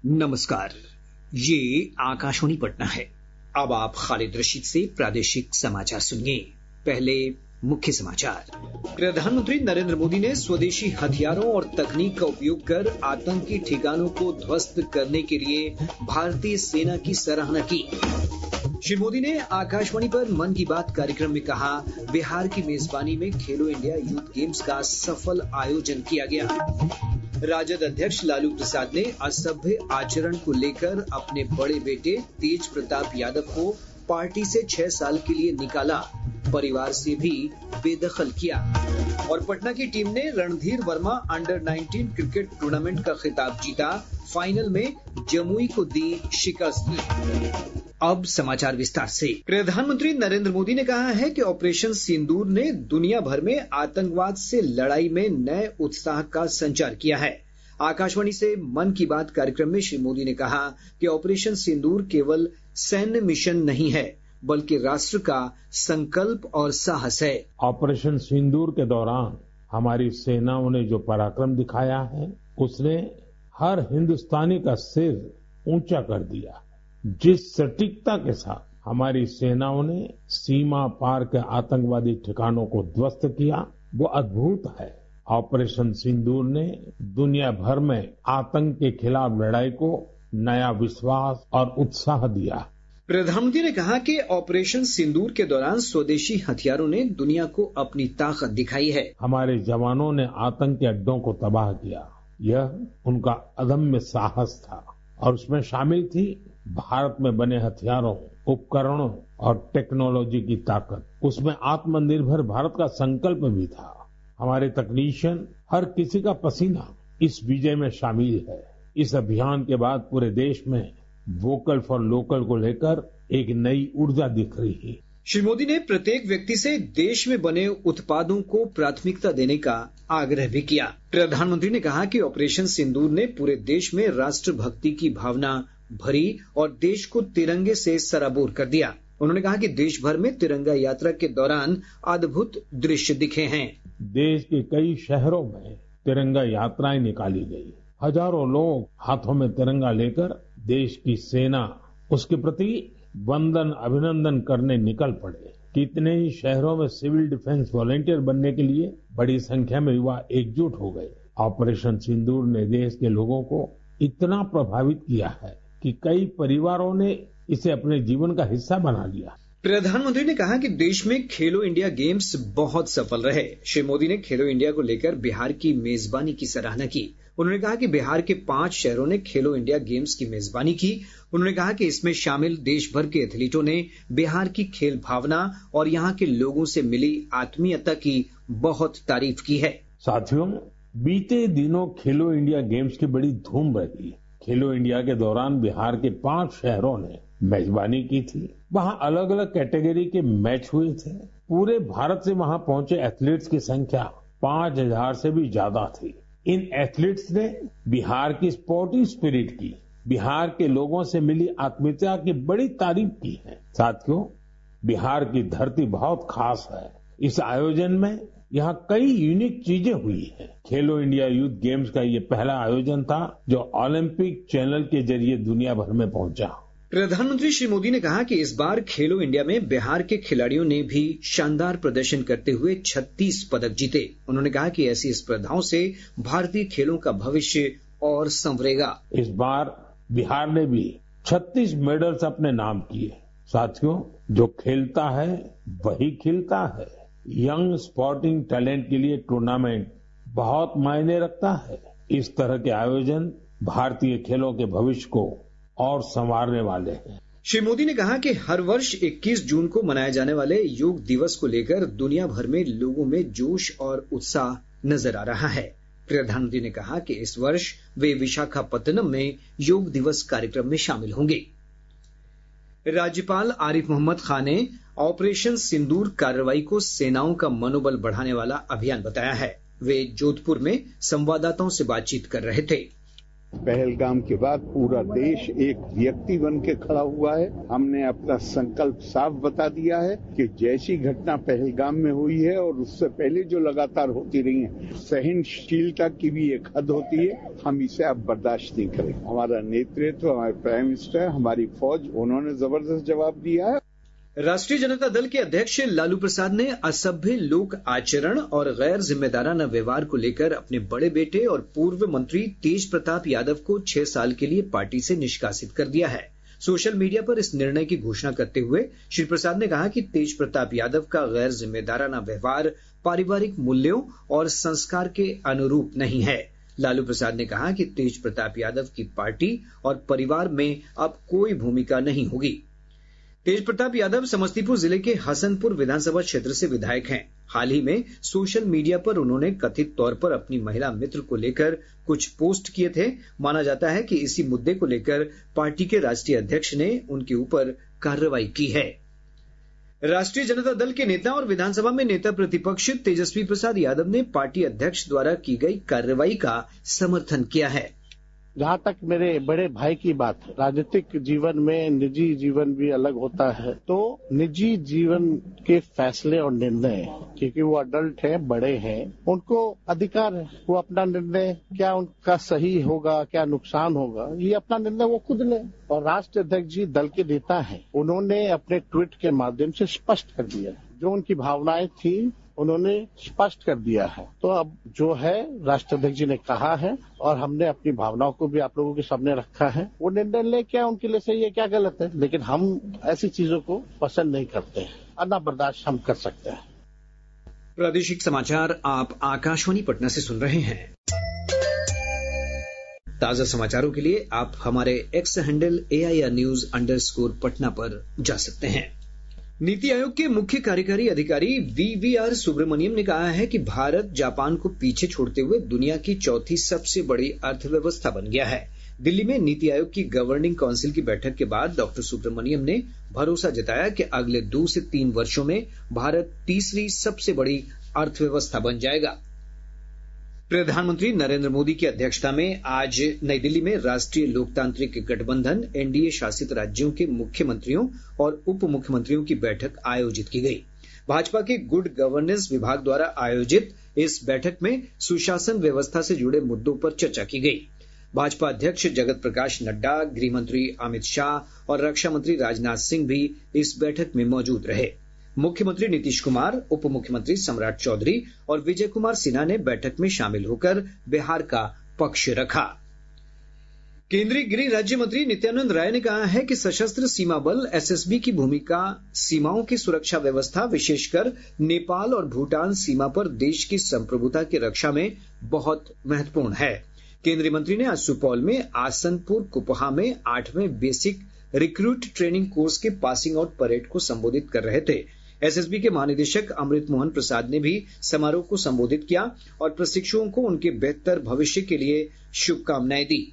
नमस्कार, ये आकाशवाणी पटना है। अब आप खालिद रशीद से प्रादेशिक समाचार सुनिए। पहले मुख्य समाचार। प्रधानमंत्री नरेंद्र मोदी ने स्वदेशी हथियारों और तकनीक का उपयोग कर आतंकी ठिकानों को ध्वस्त करने के लिए भारतीय सेना की सराहना की। श्री मोदी ने आकाशवाणी पर मन की बात कार्यक्रम में कहा, बिहार की मेजबानी में खेलो इंडिया यूथ गेम्स का सफल आयोजन किया गया। राजद अध्यक्ष लालू प्रसाद ने असभ्य आचरण को लेकर अपने बड़े बेटे तेज प्रताप यादव को पार्टी से 6 साल के लिए निकाला, परिवार से भी बेदखल किया। और पटना की टीम ने Randhir Verma under 19 cricket tournament का खिताब जीता, फाइनल में जमुई को दी शिकस्त। अब समाचार विस्तार से। प्रधानमंत्री नरेंद्र मोदी ने कहा है कि ऑपरेशन सिंदूर ने दुनिया भर में आतंकवाद से लड़ाई में नए उत्साह का संचार किया है। आकाशवाणी से मन की बात कार्यक्रम में श्री मोदी ने कहा कि ऑपरेशन सिंदूर केवल सैन्य मिशन नहीं है, बल्कि राष्ट्र का संकल्प और साहस है। ऑपरेशन सिंदूर के दौरान हमारी सेनाओं ने जो पराक्रम दिखाया है, उसने हर हिंदुस्तानी का सिर ऊंचा कर दिया। जिस सटीकता के साथ हमारी सेनाओं ने सीमा पार के आतंकवादी ठिकानों को ध्वस्त किया, वो अद्भुत है। ऑपरेशन सिंदूर ने दुनिया भर में आतंक के खिलाफ लड़ाई को नया विश्वास और उत्साह दिया। प्रधानमंत्री ने कहा कि ऑपरेशन सिंदूर के दौरान स्वदेशी हथियारों ने दुनिया को अपनी ताकत दिखाई है। हमारे जवानों ने आतंकी अड्डों को तबाह किया, यह उनका अदम्य साहस था। और उसमें शामिल थी भारत में बने हथियारों, उपकरणों और टेक्नोलॉजी की ताकत। उसमें आत्मनिर्भर भारत का संकल्प भी था। हमारे तकनीशियन, हर किसी का पसीना इस विजय में शामिल है। इस अभियान के बाद पूरे देश में वोकल फॉर लोकल को लेकर एक नई ऊर्जा दिख रही है। श्री मोदी ने प्रत्येक व्यक्ति से देश में बने उत्पादों को प्राथमिकता देने का आग्रह भी किया। प्रधानमंत्री ने कहा कि ऑपरेशन सिंदूर ने पूरे देश में राष्ट्रभक्ति की भावना भरी और देश को तिरंगे से सराबोर कर दिया। उन्होंने कहा कि देश भर में तिरंगा यात्रा के दौरान अद्भुत दृश्य दिखे हैं। देश के कई शहरों में तिरंगा यात्राएं निकाली गई। हजारों लोग हाथों में तिरंगा लेकर देश की सेना, उसके प्रति वंदन अभिनंदन करने निकल पड़े। कितने ही शहरों में सिविल डिफेंस वॉलंटियर बनने के लिए बड़ी संख्या में युवा एकजुट हो गए। ऑपरेशन सिंदूर ने देश के लोगों को इतना प्रभावित किया है कि कई परिवारों ने इसे अपने जीवन का हिस्सा बना लिया। प्रधानमंत्री ने कहा कि देश में खेलो इंडिया गेम्स बहुत सफल रहे। श्री मोदी ने खेलो इंडिया को लेकर बिहार की मेजबानी की सराहना की। उन्होंने कहा कि बिहार के 5 शहरों ने खेलो इंडिया गेम्स की मेजबानी की। उन्होंने कहा कि इसमें शामिल देश भर के एथलीटों ने बिहार की खेल भावना और यहाँ के लोगों से मिली आत्मीयता की बहुत तारीफ की है। साथियों, बीते दिनों खेलो इंडिया गेम्स की बड़ी धूम रही। खेलो इंडिया के दौरान बिहार के 5 शहरों ने मेजबानी की थी। वहाँ अलग अलग कैटेगरी के मैच हुए थे। पूरे भारत से वहाँ पहुंचे एथलीट्स की संख्या 5000 से भी ज्यादा थी। इन एथलीट्स ने बिहार की स्पोर्टिव स्पिरिट की, बिहार के लोगों से मिली आत्मीयता की बड़ी तारीफ की है। साथियों, बिहार की धरती बहुत खास है। इस आयोजन में यहाँ कई यूनिक चीजें हुई हैं। खेलो इंडिया यूथ गेम्स का ये पहला आयोजन था जो ओलंपिक चैनल के जरिए दुनिया भर में पहुंचा। प्रधानमंत्री श्री मोदी ने कहा कि इस बार खेलो इंडिया में बिहार के खिलाड़ियों ने भी शानदार प्रदर्शन करते हुए 36 पदक जीते। उन्होंने कहा कि ऐसी स्पर्धाओं से भारतीय खेलों का भविष्य और संवरेगा। इस बार बिहार ने भी 36 मेडल्स अपने नाम किए। साथियों, जो खेलता है वही खिलता है। यंग स्पोर्टिंग टैलेंट के लिए टूर्नामेंट बहुत मायने रखता है। इस तरह के आयोजन भारतीय खेलों के भविष्य को और संवारने वाले हैं। श्री मोदी ने कहा कि हर वर्ष 21 जून को मनाए जाने वाले योग दिवस को लेकर दुनिया भर में लोगों में जोश और उत्साह नजर आ रहा है। प्रधानमंत्री ने कहा कि इस वर्ष वे विशाखापत्तनम में योग दिवस कार्यक्रम में शामिल होंगे। राज्यपाल आरिफ मोहम्मद खान ने ऑपरेशन सिंदूर कार्रवाई को सेनाओं का मनोबल बढ़ाने वाला अभियान बताया है। वे जोधपुर में संवाददाताओं से बातचीत कर रहे थे। पहलगाम के बाद पूरा देश एक व्यक्ति बन के खड़ा हुआ है। हमने अपना संकल्प साफ बता दिया है कि जैसी घटना पहलगाम में हुई है और उससे पहले जो लगातार होती रही है, सहनशीलता की भी एक हद होती है। हम इसे अब बर्दाश्त नहीं करेंगे। हमारा नेतृत्व, हमारे प्राइम मिनिस्टर, हमारी फौज, उन्होंने जबरदस्त जवाब दिया है। राष्ट्रीय जनता दल के अध्यक्ष लालू प्रसाद ने असभ्य लोक आचरण और गैर जिम्मेदाराना व्यवहार को लेकर अपने बड़े बेटे और पूर्व मंत्री तेज प्रताप यादव को 6 साल के लिए पार्टी से निष्कासित कर दिया है। सोशल मीडिया पर इस निर्णय की घोषणा करते हुए श्री प्रसाद ने कहा कि तेज प्रताप यादव का गैर जिम्मेदाराना व्यवहार पारिवारिक मूल्यों और संस्कार के अनुरूप नहीं है। लालू प्रसाद ने कहा कि तेज प्रताप यादव की पार्टी और परिवार में अब कोई भूमिका नहीं होगी। तेज प्रताप यादव समस्तीपुर जिले के हसनपुर विधानसभा क्षेत्र से विधायक हैं। हाल ही में सोशल मीडिया पर उन्होंने कथित तौर पर अपनी महिला मित्र को लेकर कुछ पोस्ट किए थे। माना जाता है कि इसी मुद्दे को लेकर पार्टी के राष्ट्रीय अध्यक्ष ने उनके ऊपर कार्रवाई की है। राष्ट्रीय जनता दल के नेता और विधानसभा में नेता प्रतिपक्ष तेजस्वी प्रसाद यादव ने पार्टी अध्यक्ष द्वारा की गई कार्रवाई का समर्थन किया है। जहाँ तक मेरे बड़े भाई की बात है, राजनीतिक जीवन में निजी जीवन भी अलग होता है, तो निजी जीवन के फैसले और निर्णय, क्योंकि वो अडल्ट हैं, बड़े हैं, उनको अधिकार है, वो अपना निर्णय क्या उनका सही होगा, क्या नुकसान होगा, ये अपना निर्णय वो खुद ले। और राष्ट्रीय अध्यक्ष जी दल के नेता हैं, उन्होंने अपने ट्वीट के माध्यम से स्पष्ट कर दिया जो उनकी भावनाएं थी, उन्होंने स्पष्ट कर दिया है। तो अब जो है राष्ट्राध्यक्ष जी ने कहा है और हमने अपनी भावनाओं को भी आप लोगों के सामने रखा है। वो निर्णय ले क्या उनके लिए सही है, क्या गलत है, लेकिन हम ऐसी चीजों को पसंद नहीं करते हैं। अन्ना बर्दाश्त हम कर सकते हैं। प्रादेशिक समाचार आप आकाशवाणी पटना से सुन रहे हैं। ताजा समाचारों के लिए आप हमारे एक्स हैंडल AIR News _ पर जा सकते हैं। नीति आयोग के मुख्य कार्यकारी अधिकारी VVR सुब्रमण्यम ने कहा है कि भारत जापान को पीछे छोड़ते हुए दुनिया की चौथी सबसे बड़ी अर्थव्यवस्था बन गया है। दिल्ली में नीति आयोग की गवर्निंग काउंसिल की बैठक के बाद डॉक्टर सुब्रमण्यम ने भरोसा जताया कि अगले 2 से 3 वर्षों में भारत तीसरी सबसे बड़ी अर्थव्यवस्था बन जाएगा। प्रधानमंत्री नरेंद्र मोदी की अध्यक्षता में आज नई दिल्ली में राष्ट्रीय लोकतांत्रिक गठबंधन NDA शासित राज्यों के मुख्यमंत्रियों और उप मुख्यमंत्रियों की बैठक आयोजित की गई। भाजपा के गुड गवर्नेंस विभाग द्वारा आयोजित इस बैठक में सुशासन व्यवस्था से जुड़े मुद्दों पर चर्चा की गई। भाजपा अध्यक्ष जगत प्रकाश नड्डा, गृह मंत्री अमित शाह और रक्षा मंत्री राजनाथ सिंह भी इस बैठक में मौजूद रहे। मुख्यमंत्री नीतीश कुमार, उप मुख्यमंत्री सम्राट चौधरी और विजय कुमार सिन्हा ने बैठक में शामिल होकर बिहार का पक्ष रखा। केंद्रीय गृह राज्य मंत्री नित्यानंद राय ने कहा है कि सशस्त्र सीमा बल SSB की भूमिका सीमाओं की सुरक्षा व्यवस्था, विशेषकर नेपाल और भूटान सीमा पर देश की संप्रभुता की रक्षा में बहुत महत्वपूर्ण है। केंद्रीय मंत्री ने आज सुपौल में आसनपुर कुपहा में 8वें बेसिक रिक्रूट ट्रेनिंग कोर्स के पासिंग आउट परेड को संबोधित कर रहे थे। SSB के महानिदेशक अमृत मोहन प्रसाद ने भी समारोह को संबोधित किया और प्रशिक्षुओं को उनके बेहतर भविष्य के लिए शुभकामनाएं दी।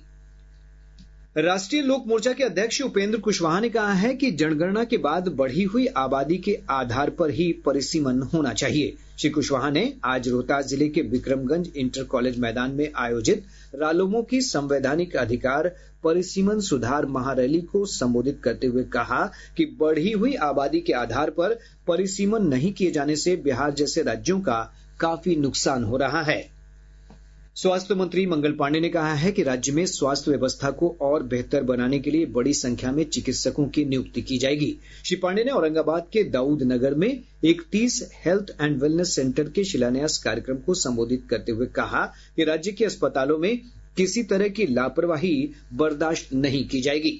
राष्ट्रीय लोक मोर्चा के अध्यक्ष उपेंद्र कुशवाहा ने कहा है कि जनगणना के बाद बढ़ी हुई आबादी के आधार पर ही परिसीमन होना चाहिए। श्री कुशवाहा ने आज रोहतास जिले के विक्रमगंज इंटर कॉलेज मैदान में आयोजित रालोमो की संवैधानिक अधिकार परिसीमन सुधार महारैली को संबोधित करते हुए कहा कि बढ़ी हुई आबादी के आधार पर परिसीमन नहीं किए जाने से बिहार जैसे राज्यों का काफी नुकसान हो रहा है। स्वास्थ्य मंत्री मंगल पांडेय ने कहा है कि राज्य में स्वास्थ्य व्यवस्था को और बेहतर बनाने के लिए बड़ी संख्या में चिकित्सकों की नियुक्ति की जाएगी। श्री पांडेय ने औरंगाबाद के दाऊद नगर में 31 हेल्थ एंड वेलनेस सेंटर के शिलान्यास कार्यक्रम को संबोधित करते हुए कहा कि राज्य के अस्पतालों में किसी तरह की लापरवाही बर्दाश्त नहीं की जाएगी।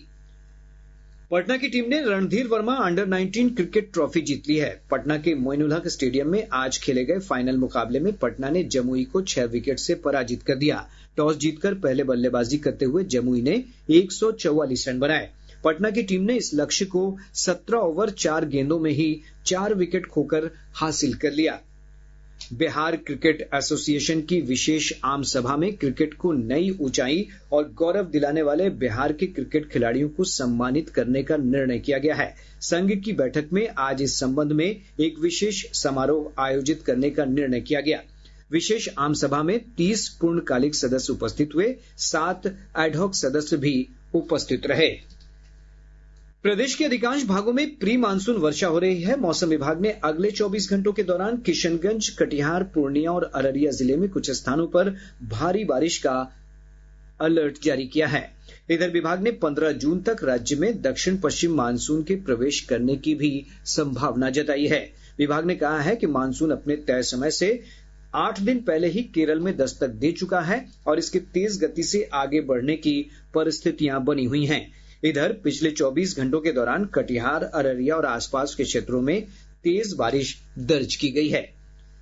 पटना की टीम ने Randhir Verma under 19 cricket trophy जीत ली है। पटना के मोइनुल हक स्टेडियम में आज खेले गए फाइनल मुकाबले में पटना ने जमुई को 6 विकेट से पराजित कर दिया। टॉस जीतकर पहले बल्लेबाजी करते हुए जमुई ने 144 रन बनाए। पटना की टीम ने इस लक्ष्य को 17 ओवर 4 गेंदों में ही 4 विकेट खोकर हासिल कर लिया। बिहार क्रिकेट एसोसिएशन की विशेष आम सभा में क्रिकेट को नई ऊंचाई और गौरव दिलाने वाले बिहार के क्रिकेट खिलाड़ियों को सम्मानित करने का निर्णय किया गया है। संघ की बैठक में आज इस संबंध में एक विशेष समारोह आयोजित करने का निर्णय किया गया। विशेष आम सभा में 30 पूर्णकालिक सदस्य उपस्थित हुए, 7 एडहॉक सदस्य भी उपस्थित रहे। प्रदेश के अधिकांश भागों में प्री मानसून वर्षा हो रही है। मौसम विभाग ने अगले 24 घंटों के दौरान किशनगंज, कटिहार, पूर्णिया और अररिया जिले में कुछ स्थानों पर भारी बारिश का अलर्ट जारी किया है। इधर विभाग ने 15 जून तक राज्य में दक्षिण पश्चिम मानसून के प्रवेश करने की भी संभावना जताई है। विभाग ने कहा है कि मानसून अपने तय समय से 8 दिन पहले ही केरल में दस्तक दे चुका है और इसके तेज गति से आगे बढ़ने की परिस्थितियां बनी हुई हैं। इधर पिछले 24 घंटों के दौरान कटिहार, अररिया और आसपास के क्षेत्रों में तेज बारिश दर्ज की गई है।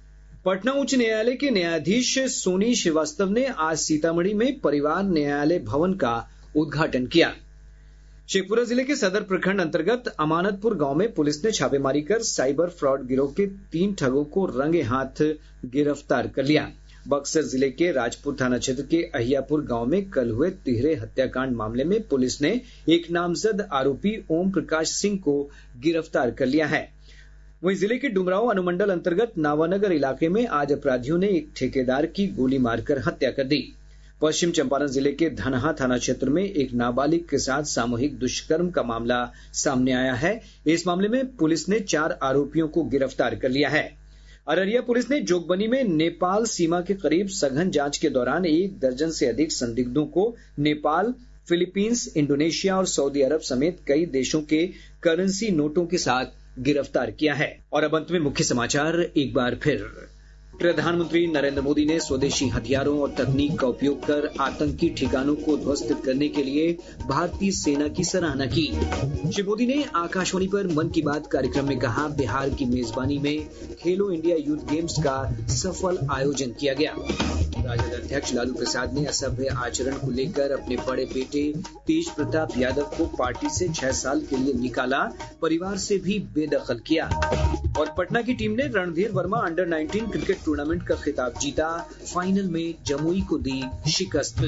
पटना उच्च न्यायालय के न्यायाधीश सोनी श्रीवास्तव ने आज सीतामढ़ी में परिवार न्यायालय भवन का उद्घाटन किया। शेखपुरा जिले के सदर प्रखंड अंतर्गत अमानतपुर गांव में पुलिस ने छापेमारी कर साइबर फ्रॉड गिरोह के 3 ठगों को रंगे हाथ गिरफ्तार कर लिया। बक्सर जिले के राजपुर थाना क्षेत्र के अहियापुर गांव में कल हुए तिहरे हत्याकांड मामले में पुलिस ने एक नामजद आरोपी ओम प्रकाश सिंह को गिरफ्तार कर लिया है। वहीं जिले के डुमरांव अनुमंडल अंतर्गत नावानगर इलाके में आज अपराधियों ने एक ठेकेदार की गोली मारकर हत्या कर दी। पश्चिम चंपारण जिले के धनहा थाना क्षेत्र में एक नाबालिग के साथ सामूहिक दुष्कर्म का मामला सामने आया है। इस मामले में पुलिस ने 4 आरोपियों को गिरफ्तार कर लिया है। अररिया पुलिस ने जोगबनी में नेपाल सीमा के करीब सघन जांच के दौरान 1 दर्जन से अधिक संदिग्धों को नेपाल, फिलीपींस, इंडोनेशिया और सऊदी अरब समेत कई देशों के करेंसी नोटों के साथ गिरफ्तार किया है। और अब अंत में मुख्य समाचार एक बार फिर। प्रधानमंत्री नरेंद्र मोदी ने स्वदेशी हथियारों और तकनीक का उपयोग कर आतंकी ठिकानों को ध्वस्त करने के लिए भारतीय सेना की सराहना की। श्री मोदी ने आकाशवाणी पर मन की बात कार्यक्रम में कहा, बिहार की मेजबानी में खेलो इंडिया यूथ गेम्स का सफल आयोजन किया गया। राजद अध्यक्ष लालू प्रसाद ने असभ्य आचरण को लेकर अपने बड़े बेटे तेज प्रताप यादव को पार्टी से 6 साल के लिए निकाला, परिवार से भी बेदखल किया। और पटना की टीम ने Randhir Verma under 19 cricket tournament का खिताब जीता, फाइनल में जमुई को दी शिकस्त।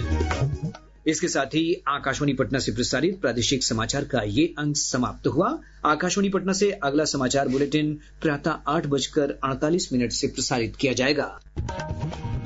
इसके साथ ही आकाशवाणी पटना से प्रसारित प्रादेशिक समाचार का ये अंक समाप्त हुआ। आकाशवाणी पटना से अगला समाचार बुलेटिन प्रातः 8:48 से प्रसारित किया जाएगा।